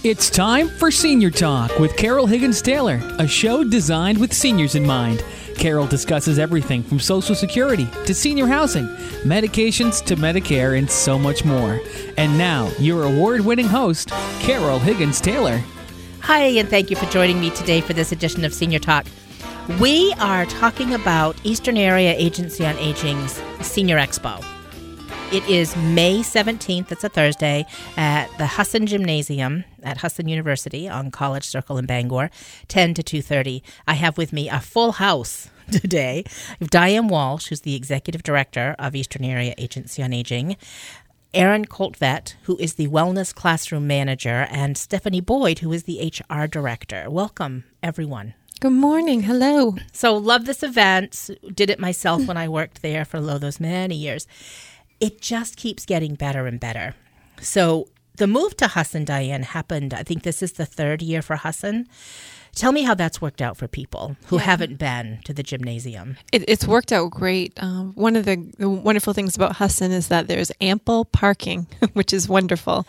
It's time for Senior Talk with Carol Higgins Taylor, a show designed with seniors in mind. Carol discusses everything from Social Security to senior housing, medications to Medicare, and so much more. And now, your award-winning host, Carol Higgins Taylor. Hi, and thank you for joining me today for this edition of Senior Talk. We are talking about Eastern Area Agency on Aging's Senior Expo. It is May 17th, it's a Thursday, at the Husson Gymnasium at Husson University on College Circle in Bangor, 10 to 2:30. I have with me a full house today. I have Diane Walsh, who's the Executive Director of Eastern Area Agency on Aging, Erin Coltvet, who is the Wellness Classroom Manager, and Stephanie Boyd, who is the HR Director. Welcome, everyone. Good morning. Hello. So, love this event. Did it myself when I worked there for those many years. It just keeps getting better and better. So the move to Husson, Diane, happened, I think this is the third year for Husson. Tell me how that's worked out for people who haven't been to the gymnasium. It's worked out great. One of the wonderful things about Husson is that there's ample parking, which is wonderful.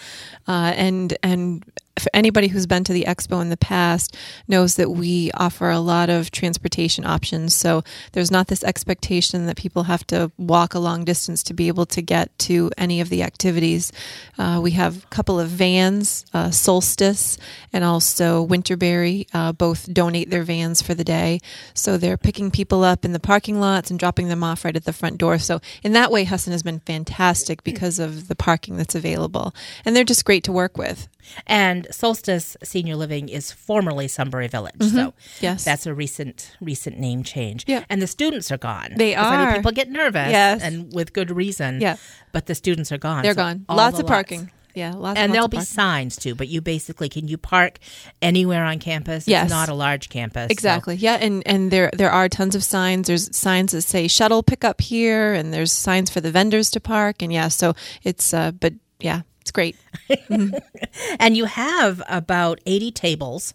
And for anybody who's been to the expo in the past knows that we offer a lot of transportation options. So there's not this expectation that people have to walk a long distance to be able to get to any of the activities. We have a couple of vans, Solstice and also Winterberry, both donate their vans for the day. So they're picking people up in the parking lots and dropping them off right at the front door. So in that way, Husson has been fantastic because of the parking that's available. And they're just great to work with. And Solstice Senior Living is formerly Sunbury Village, so yes, that's a recent name change. Yeah. And the students are gone. They are. I mean, people get nervous, yes, and with good reason. Yeah, but the students are gone. They're so gone. Lots of parking. Yeah, and there'll be signs too. But you basically can you park anywhere on campus? Yes. It's not a large campus. Exactly. So. Yeah, and there are tons of signs. There's signs that say shuttle pickup here, and there's signs for the vendors to park. And yeah, so it's but yeah. It's great. And you have about 80 tables.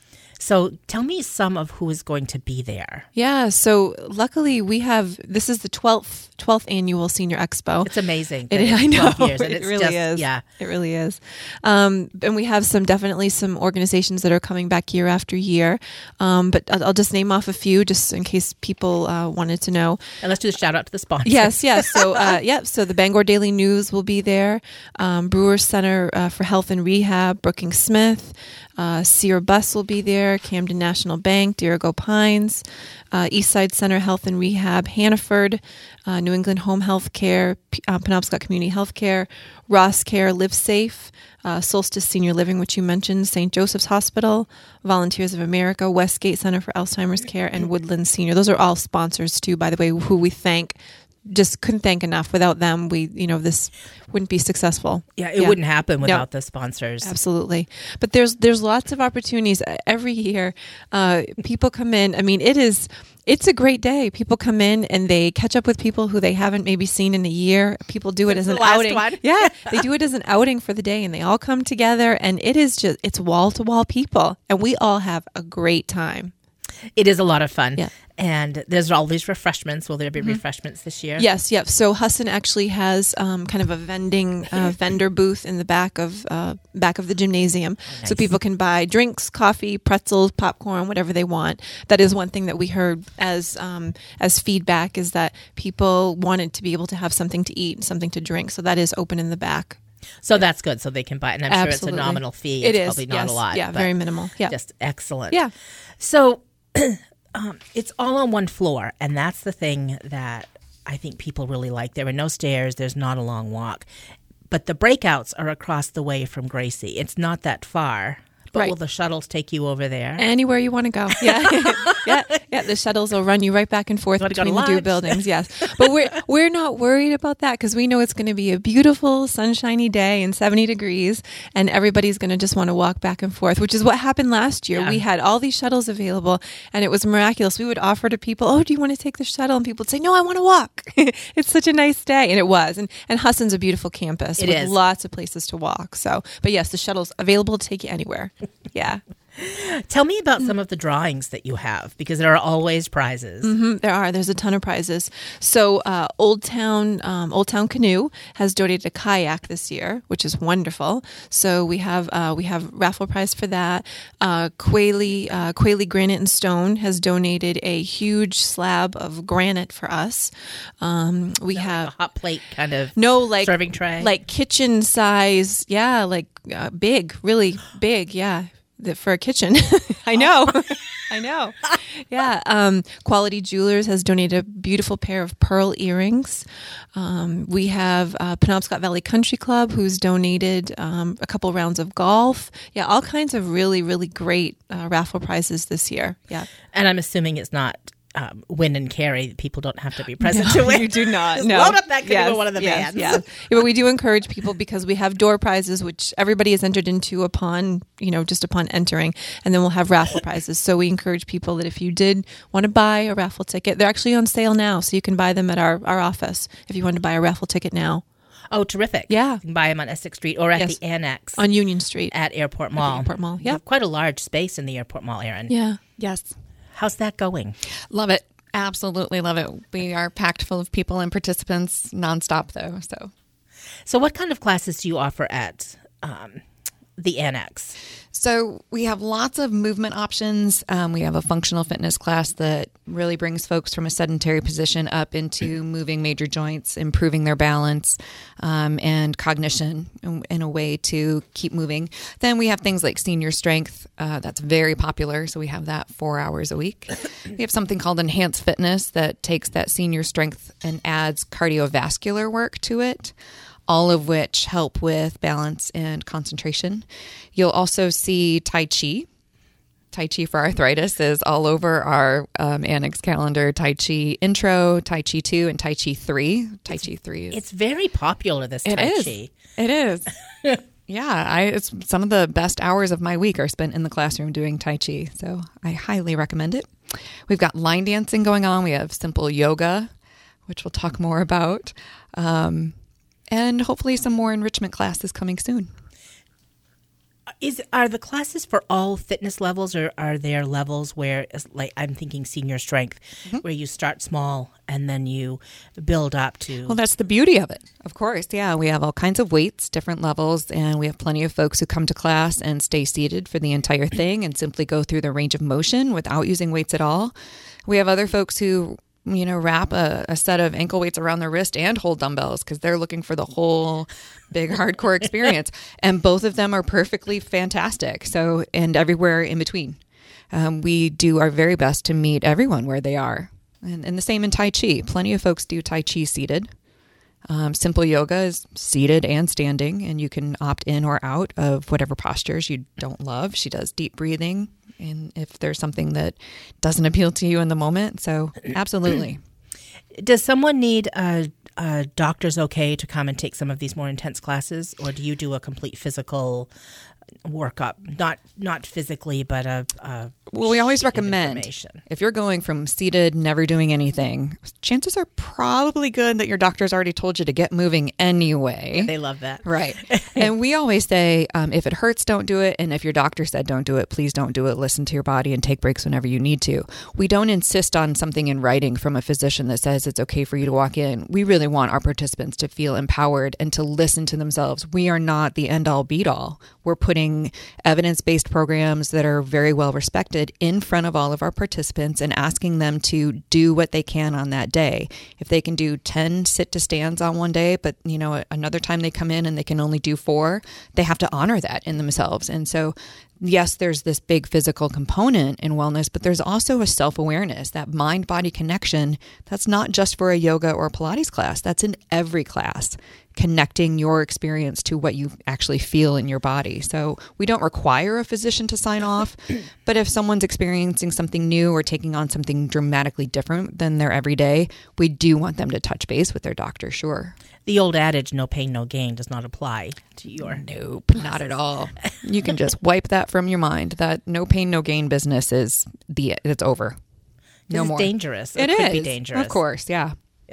So tell me some of who is going to be there. Yeah, so luckily this is the 12th annual Senior Expo. It's amazing. I know. 12 years, and it really is. Yeah. It really is. And we have definitely some organizations that are coming back year after year. But I'll just name off a few just in case people wanted to know. And let's do the shout out to the sponsors. Yes. So, so the Bangor Daily News will be there. Brewers Center for Health and Rehab, Brookings Smith. Sear Bus will be there, Camden National Bank, Dirigo Pines, Eastside Center Health and Rehab, Hannaford, New England Home Health Care, Penobscot Community Health Care, Ross Care, Live Safe, Solstice Senior Living, which you mentioned, St. Joseph's Hospital, Volunteers of America, Westgate Center for Alzheimer's Care, and Woodland Senior. Those are all sponsors too, by the way, who we thank. Just couldn't thank enough. Without them, this wouldn't be successful. Yeah, it wouldn't happen without the sponsors. Absolutely. But there's lots of opportunities every year. People come in. I mean, it's a great day. People come in and they catch up with people who they haven't maybe seen in a year. People do it as an outing. Yeah, they do it as an outing for the day, and they all come together. And it's wall to wall people, and we all have a great time. It is a lot of fun. Yeah. And there's all these refreshments. Will there be refreshments this year? Yes, yep. So Husson actually has kind of a vendor booth in the back of the gymnasium, nice. So people can buy drinks, coffee, pretzels, popcorn, whatever they want. That is one thing that we heard as feedback is that people wanted to be able to have something to eat and something to drink. So that is open in the back. So that's good. So they can buy it. And I'm sure Absolutely. it's a nominal fee. It it's is. Probably not yes. a lot. Yeah, very minimal. Yeah. Just excellent. Yeah. So it's all on one floor. And that's the thing that I think people really like. There are no stairs. There's not a long walk. But the breakouts are across the way from Gracie. It's not that far. But right. Will the shuttles take you over there? Anywhere you want to go. Yeah. Yeah. The shuttles will run you right back and forth between the two buildings. Yes. But we're not worried about that because we know it's going to be a beautiful sunshiny day and 70 degrees and everybody's going to just want to walk back and forth, which is what happened last year. Yeah. We had all these shuttles available and it was miraculous. We would offer to people, oh, do you want to take the shuttle? And people would say, no, I want to walk. It's such a nice day. And it was. And Husson's a beautiful campus with lots of places to walk. So, but yes, the shuttle's available to take you anywhere. Yeah. Tell me about some of the drawings that you have, because there are always prizes. There's a ton of prizes. So Old Town Canoe has donated a kayak this year, which is wonderful. So we have raffle prize for that. Quayle Granite and Stone has donated a huge slab of granite for us. We have a hot plate kind of serving tray, like kitchen size. Yeah, like big, really big. Yeah. For a kitchen. I know. I know. Yeah. Quality Jewelers has donated a beautiful pair of pearl earrings. We have Penobscot Valley Country Club, who's donated a couple rounds of golf. Yeah, all kinds of really, really great raffle prizes this year. Yeah. And I'm assuming it's not win and carry. People don't have to be present to win. You do not. Just no. load up that canoe with one of the vans. Yeah, but we do encourage people, because we have door prizes, which everybody is entered into upon entering, and then we'll have raffle prizes. So we encourage people that if you did want to buy a raffle ticket, they're actually on sale now, so you can buy them at our office if you want to buy a raffle ticket now. Oh, terrific. Yeah. You can buy them on Essex Street or at the Annex. On Union Street. At Airport Mall. Yeah. You have quite a large space in the Airport Mall, Erin. Yeah. Yes. How's that going? Love it. Absolutely love it. We are packed full of people and participants nonstop, though. So what kind of classes do you offer at the Annex? So we have lots of movement options. We have a functional fitness class that really brings folks from a sedentary position up into moving major joints, improving their balance and cognition in a way to keep moving. Then we have things like senior strength. That's very popular. So we have that 4 hours a week. We have something called enhanced fitness that takes that senior strength and adds cardiovascular work to it, all of which help with balance and concentration. You'll also see Tai Chi. Tai Chi for arthritis is all over our Annex calendar. Tai Chi Intro, Tai Chi 2, and Tai Chi 3. Tai Chi 3 is... It's very popular, this Tai Chi. It is. Yeah, it's some of the best hours of my week are spent in the classroom doing Tai Chi, so I highly recommend it. We've got line dancing going on. We have simple yoga, which we'll talk more about. And hopefully some more enrichment classes coming soon. Are the classes for all fitness levels, or are there levels where, like I'm thinking senior strength, where you start small and then you build up to... Well, that's the beauty of it. Of course, yeah. We have all kinds of weights, different levels, and we have plenty of folks who come to class and stay seated for the entire thing and simply go through the range of motion without using weights at all. We have other folks who wrap a set of ankle weights around their wrist and hold dumbbells because they're looking for the whole big hardcore experience. And both of them are perfectly fantastic. So, and everywhere in between. We do our very best to meet everyone where they are. And the same in Tai Chi. Plenty of folks do Tai Chi seated. Simple yoga is seated and standing, and you can opt in or out of whatever postures you don't love. She does deep breathing, and if there's something that doesn't appeal to you in the moment. So absolutely. Does someone need a doctor's okay to come and take some of these more intense classes, or do you do a complete physical workup? Not physically, but well, we always recommend if you're going from seated, never doing anything, chances are probably good that your doctor's already told you to get moving anyway. They love that. Right. And we always say, if it hurts, don't do it. And if your doctor said don't do it, please don't do it. Listen to your body and take breaks whenever you need to. We don't insist on something in writing from a physician that says it's okay for you to walk in. We really want our participants to feel empowered and to listen to themselves. We are not the end-all, beat-all. We're putting evidence-based programs that are very well respected in front of all of our participants and asking them to do what they can on that day. If they can do 10 sit to stands on one day, but another time they come in and they can only do 4, they have to honor that in themselves. And so yes, there's this big physical component in wellness, but there's also a self-awareness, that mind-body connection. That's not just for a yoga or Pilates class. That's in every class, connecting your experience to what you actually feel in your body. So we don't require a physician to sign off, but if someone's experiencing something new or taking on something dramatically different than their everyday, we do want them to touch base with their doctor, sure. The old adage, no pain, no gain, does not apply to your... Nope, not at all. You can just wipe that from your mind. That no pain, no gain business it's over. No more. It's dangerous. It could is. Be dangerous. Of course, yeah.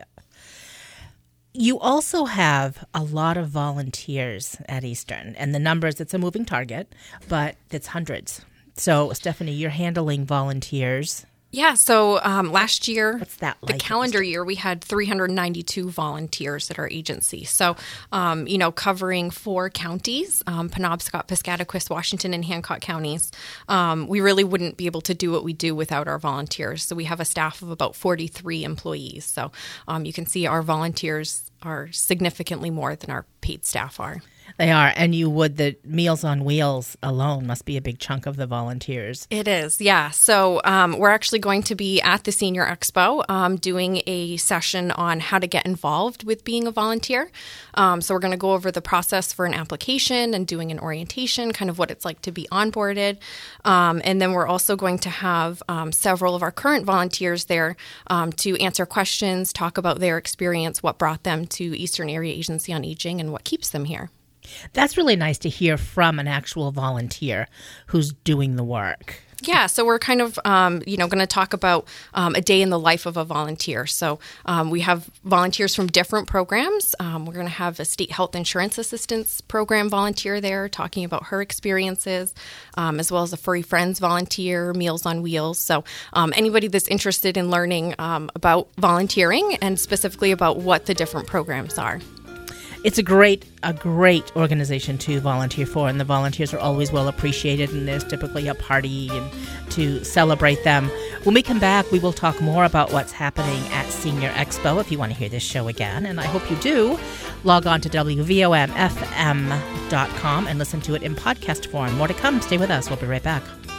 You also have a lot of volunteers at Eastern, and the numbers, it's a moving target, but it's hundreds. So, Stephanie, you're handling volunteers. Yeah, so last year, What's that the like? calendar year, we had 392 volunteers at our agency. So, covering 4 counties, Penobscot, Piscataquis, Washington, and Hancock counties. We really wouldn't be able to do what we do without our volunteers. So we have a staff of about 43 employees. So you can see our volunteers are significantly more than our paid staff are. They are, and the Meals on Wheels alone must be a big chunk of the volunteers. It is, yeah. So we're actually going to be at the Senior Expo doing a session on how to get involved with being a volunteer. So we're going to go over the process for an application and doing an orientation, kind of what it's like to be onboarded. And then we're also going to have several of our current volunteers there to answer questions, talk about their experience, what brought them to Eastern Area Agency on Aging, and what keeps them here. That's really nice to hear from an actual volunteer who's doing the work. Yeah, so we're kind of, going to talk about a day in the life of a volunteer. So we have volunteers from different programs. We're going to have a state health insurance assistance program volunteer there talking about her experiences, as well as a Furry Friends volunteer, Meals on Wheels. So anybody that's interested in learning about volunteering and specifically about what the different programs are. It's a great organization to volunteer for, and the volunteers are always well appreciated, and there's typically a party and to celebrate them. When we come back, we will talk more about what's happening at Senior Expo. If you want to hear this show again, and I hope you do, log on to WVOMFM.com and listen to it in podcast form. More to come. Stay with us. We'll be right back.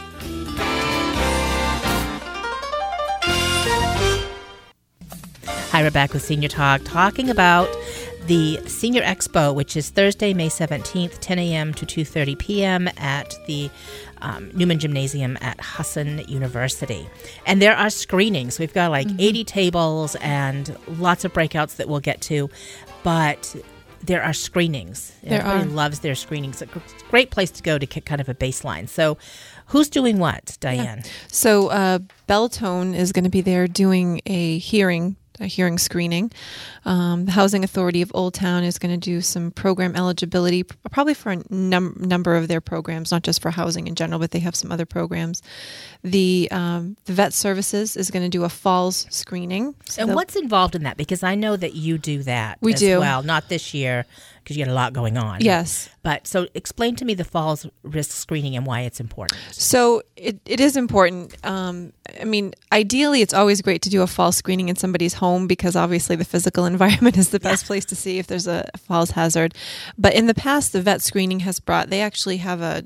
Hi, we're back with Senior Talk, talking about the Senior Expo, which is Thursday, May 17th, 10 a.m. to 2:30 p.m. at the Newman Gymnasium at Husson University. And there are screenings. We've got 80 tables and lots of breakouts that we'll get to, but there are screenings. Everybody loves their screenings. It's a great place to go to get kind of a baseline. So who's doing what, Diane? Yeah. So Beltone is going to be there doing a hearing screening. The Housing Authority of Old Town is going to do some program eligibility, probably for a number of their programs, not just for housing in general, but they have some other programs. The Vet Services is going to do a falls screening. And what's involved in that? Because I know that you do that we as do. well. Not this year, because you had a lot going on. Yes. But so explain to me the falls risk screening and why it's important. So it is important. Ideally, it's always great to do a falls screening in somebody's home because obviously the physical environment is the best place to see if there's a falls hazard. But in the past, the vet screening has they actually have a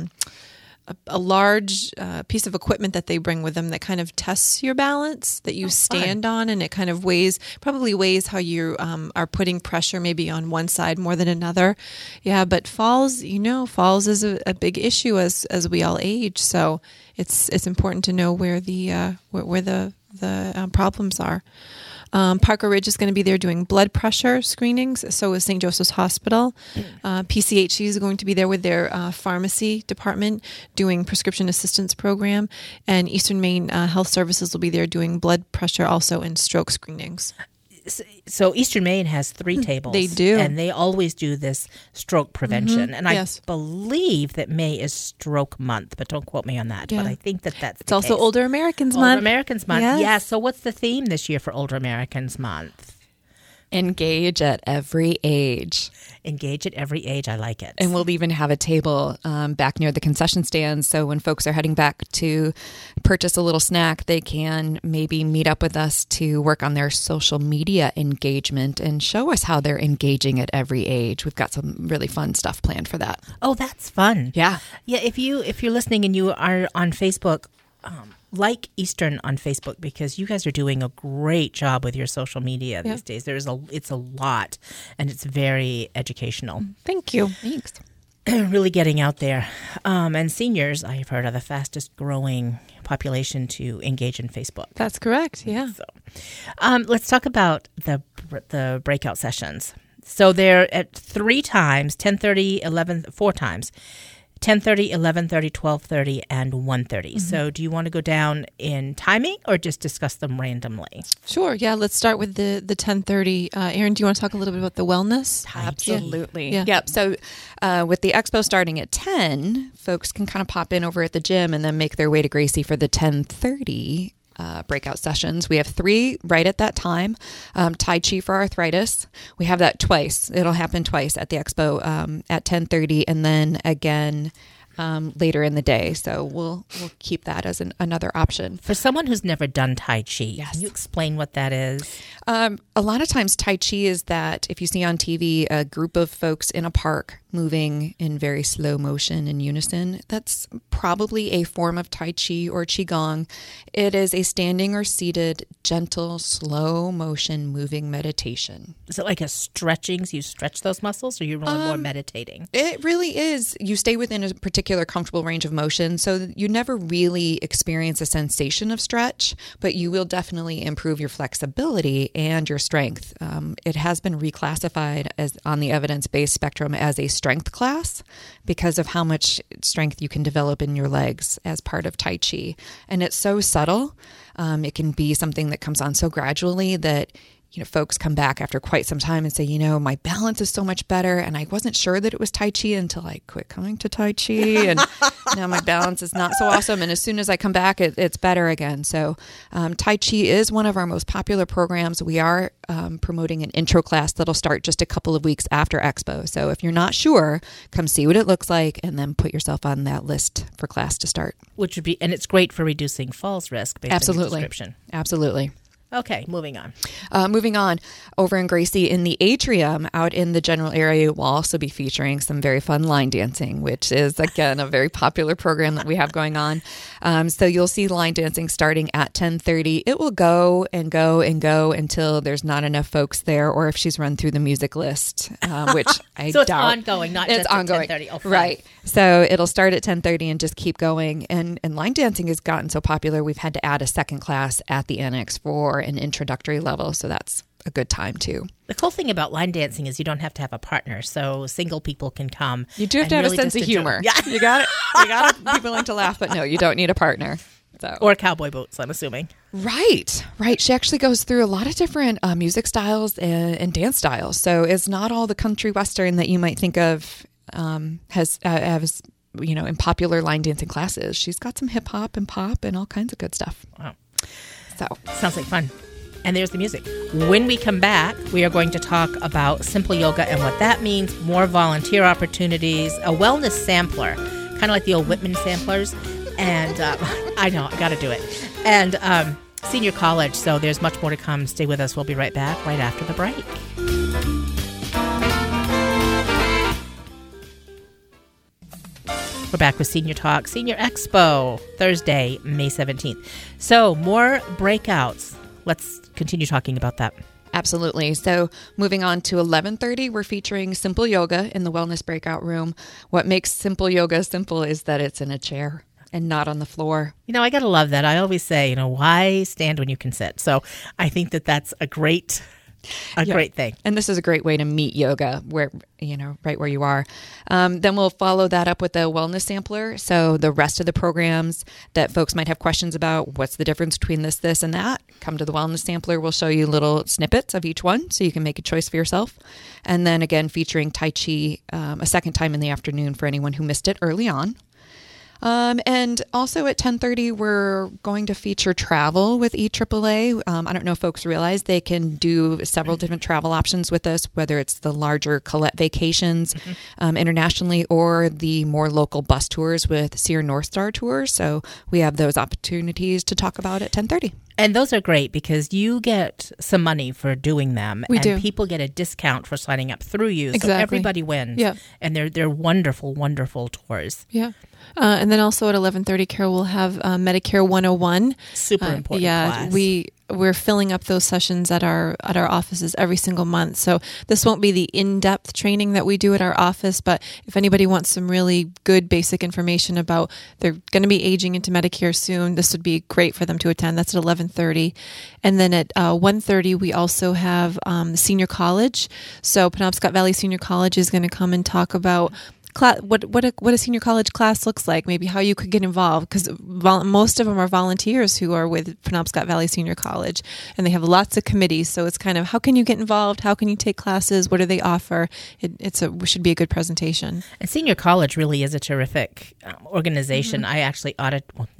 large piece of equipment that they bring with them that kind of tests your balance that you stand on, and it kind of probably weighs how you are putting pressure maybe on one side more than another. Yeah, but falls is a big issue as we all age, so it's important to know where the problems are. Parker Ridge is going to be there doing blood pressure screenings. So is St. Joseph's Hospital. PCHC is going to be there with their pharmacy department doing prescription assistance program. And Eastern Maine Health Services will be there doing blood pressure also and stroke screenings. So Eastern Maine has 3 tables. They do. And they always do this stroke prevention. Mm-hmm. And yes. I believe that May is Stroke Month, but don't quote me on that. Yeah. But I think that's It's also case. Older Americans Month. Older Americans Month. Yes. Yeah. So what's the theme this year for Older Americans Month? Engage at every age. Engage at every age. I like it. And we'll even have a table back near the concession stands. So when folks are heading back to purchase a little snack, they can maybe meet up with us to work on their social media engagement and show us how they're engaging at every age. We've got some really fun stuff planned for that. Oh, that's fun. Yeah. Yeah. If you're listening and you are on Facebook, like Eastern on Facebook, because you guys are doing a great job with your social media these days. It's a lot, and it's very educational. Thank you. Thanks. Really getting out there. And seniors, I've heard, are the fastest growing population to engage in Facebook. That's correct. Yeah. So, let's talk about the breakout sessions. So they're at 3 times, 10:30, 11, 4 times. 10:30, 11:30, 12:30, and 1:30. So do you want to go down in timing or just discuss them randomly? Sure. Yeah. Let's start with the 10:30. Erin, do you want to talk a little bit about the wellness? Absolutely. Yeah. Yep. So with the expo starting at 10, folks can kind of pop in over at the gym and then make their way to Gracie for the 10:30 breakout sessions. We have 3 right at that time. Tai Chi for arthritis. We have that twice. It'll happen twice at the expo at 10:30 and then again later in the day. So we'll keep that as another option. For someone who's never done Tai Chi, can you explain what that is? A lot of times Tai Chi is that if you see on TV a group of folks in a park moving in very slow motion in unison, that's probably a form of Tai Chi or Qigong. It is a standing or seated, gentle, slow motion moving meditation. Is it like a stretching? So you stretch those muscles or you're really more meditating? It really is. You stay within a particular comfortable range of motion, so you never really experience a sensation of stretch, but you will definitely improve your flexibility and your strength. It has been reclassified as on the evidence-based spectrum as a strength class because of how much strength you can develop in your legs as part of Tai Chi. And it's so subtle. It can be something that comes on so gradually that folks come back after quite some time and say, my balance is so much better. And I wasn't sure that it was Tai Chi until I quit coming to Tai Chi. And now my balance is not so awesome. And as soon as I come back, it's better again. So Tai Chi is one of our most popular programs. We are promoting an intro class that'll start just a couple of weeks after Expo. So if you're not sure, come see what it looks like and then put yourself on that list for class to start. Which would be, and it's great for reducing falls risk based on the description. Absolutely. Okay, moving on. Moving on, over in Gracie, in the atrium out in the general area, we'll also be featuring some very fun line dancing, which is, again, a very popular program that we have going on. So you'll see line dancing starting at 10:30. It will go and go and go until there's not enough folks there, or if she's run through the music list, which I so it's doubt. ongoing, not just ongoing. At 10:30. Oh, right. So it'll start at 10:30 and just keep going. And line dancing has gotten so popular, we've had to add a second class at the annex for an introductory level, so that's a good time too. The cool thing about line dancing is you don't have to have a partner, so single people can come. You do have to have really a sense of humor. Yeah. You got it. You got to be willing to laugh, but no, you don't need a partner. So. Or cowboy boots, I'm assuming. Right. She actually goes through a lot of different music styles and dance styles. So it's not all the country western that you might think of has in popular line dancing classes. She's got some hip hop and pop and all kinds of good stuff. Wow. So sounds like fun. And there's the music. When we come back, we are going to talk about simple yoga and what that means, more volunteer opportunities, a wellness sampler, kind of like the old Whitman samplers. And I know, I got to do it. And senior college. So there's much more to come. Stay with us. We'll be right back right after the break. We're back with Senior Talk, Senior Expo, Thursday, May 17th. So more breakouts. Let's continue talking about that. Absolutely. So moving on to 11:30, we're featuring simple yoga in the wellness breakout room. What makes simple yoga simple is that it's in a chair and not on the floor. I got to love that. I always say, why stand when you can sit? So I think that that's a great thing. And this is a great way to meet yoga where, right where you are. Then we'll follow that up with a wellness sampler. So the rest of the programs that folks might have questions about, what's the difference between this, and that, come to the wellness sampler. We'll show you little snippets of each one so you can make a choice for yourself. And then again, featuring Tai Chi a second time in the afternoon for anyone who missed it early on. And also at 10:30, we're going to feature travel with EAAA. I don't know if folks realize they can do several different travel options with us, whether it's the larger Colette vacations internationally or the more local bus tours with Sear North Star tours. So we have those opportunities to talk about at 10:30. And those are great because you get some money for doing them. We and do. People get a discount for signing up through you. So Exactly. everybody wins. Yeah. And they're wonderful, wonderful tours. Yeah. And then also at 11:30, Carol will have Medicare 101. Super important class. We're filling up those sessions at our offices every single month. So this won't be the in-depth training that we do at our office, but if anybody wants some really good basic information about they're going to be aging into Medicare soon, this would be great for them to attend. That's at 11:30. And then at 1:30, we also have senior college. So Penobscot Valley Senior College is going to come and talk about what a senior college class looks like, maybe how you could get involved, because most of them are volunteers who are with Penobscot Valley Senior College, and they have lots of committees. So it's kind of, how can you get involved? How can you take classes? What do they offer? It should be a good presentation. And Senior College really is a terrific organization. I actually I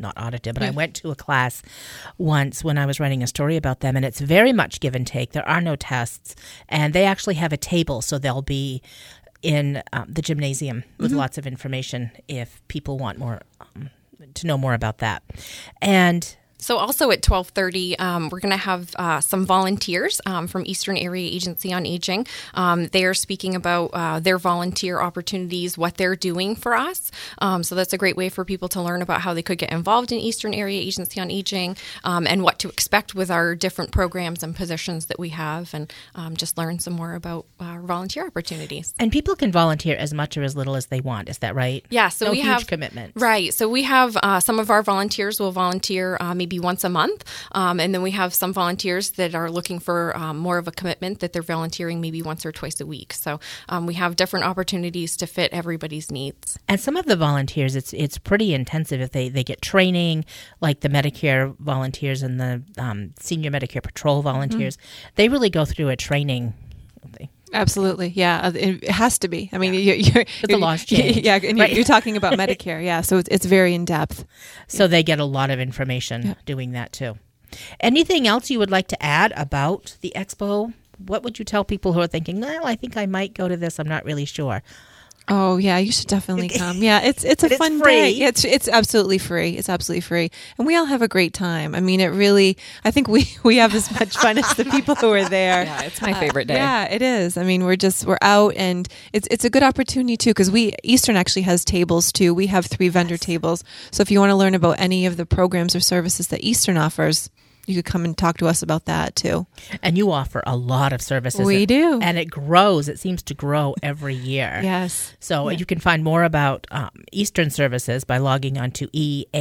went to a class once when I was writing a story about them, and it's very much give and take. There are no tests, and they actually have a table, so they'll be in the gymnasium with lots of information if people want more to know more about that. And so also at 12:30, we're going to have some volunteers from Eastern Area Agency on Aging. They are speaking about their volunteer opportunities, what they're doing for us. So that's a great way for people to learn about how they could get involved in Eastern Area Agency on Aging, and what to expect with our different programs and positions that we have, and just learn some more about our volunteer opportunities. And people can volunteer as much or as little as they want. Is that right? Yeah. So we have huge commitments. Right. So we have some of our volunteers will volunteer maybe once a month. And then we have some volunteers that are looking for more of a commitment, that they're volunteering maybe once or twice a week. So we have different opportunities to fit everybody's needs. And some of the volunteers, it's pretty intensive. If they get training, like the Medicare volunteers and the Senior Medicare Patrol volunteers, they really go through a training thing. Absolutely, yeah. It has to be. I mean, But the law's changed. Yeah, and Right. you're talking about Medicare, yeah. So it's very in depth. So they get a lot of information doing that too. Anything else you would like to add about the expo? What would you tell people who are thinking, well, I think I might go to this, I'm not really sure? Oh yeah, you should definitely come. Yeah, it's a fun free. day. It's absolutely free. It's absolutely free, and we all have a great time. I mean, it really. I think we have as much fun as the people who are there. Yeah, it's my favorite day. Yeah, it is. I mean, we're out, and it's a good opportunity too, because Eastern actually has tables too. We have 3 vendor tables, so if you want to learn about any of the programs or services that Eastern offers, you could come and talk to us about that too. And you offer a lot of services. We do. And it grows. It seems to grow every year. Yes. So you can find more about Eastern services by logging on to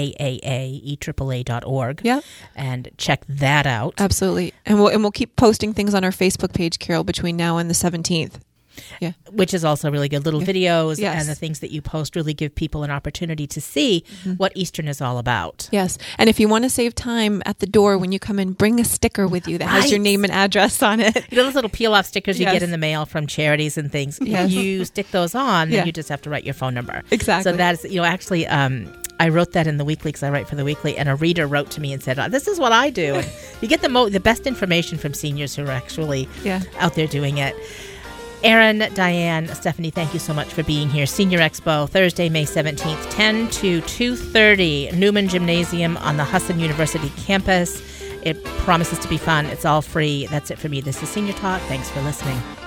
EAAA.org. Yep. And check that out. Absolutely. And we'll keep posting things on our Facebook page, Carol, between now and the 17th. Yeah. Which is also really good. Little videos Yes. and the things that you post really give people an opportunity to see what Eastern is all about. Yes. And if you want to save time at the door when you come in, bring a sticker with you that has your name and address on it. You know those little peel-off stickers you Yes. get in the mail from charities and things? Yes. You stick those on, then Yeah. you just have to write your phone number. Exactly. So that's, actually, I wrote that in the weekly because I write for the weekly, and a reader wrote to me and said, this is what I do. And you get the best information from seniors who are actually out there doing it. Erin, Diane, Stephanie, thank you so much for being here. Senior Expo, Thursday, May 17th, 10 to 2:30, Newman Gymnasium on the Husson University campus. It promises to be fun. It's all free. That's it for me. This is Senior Talk. Thanks for listening.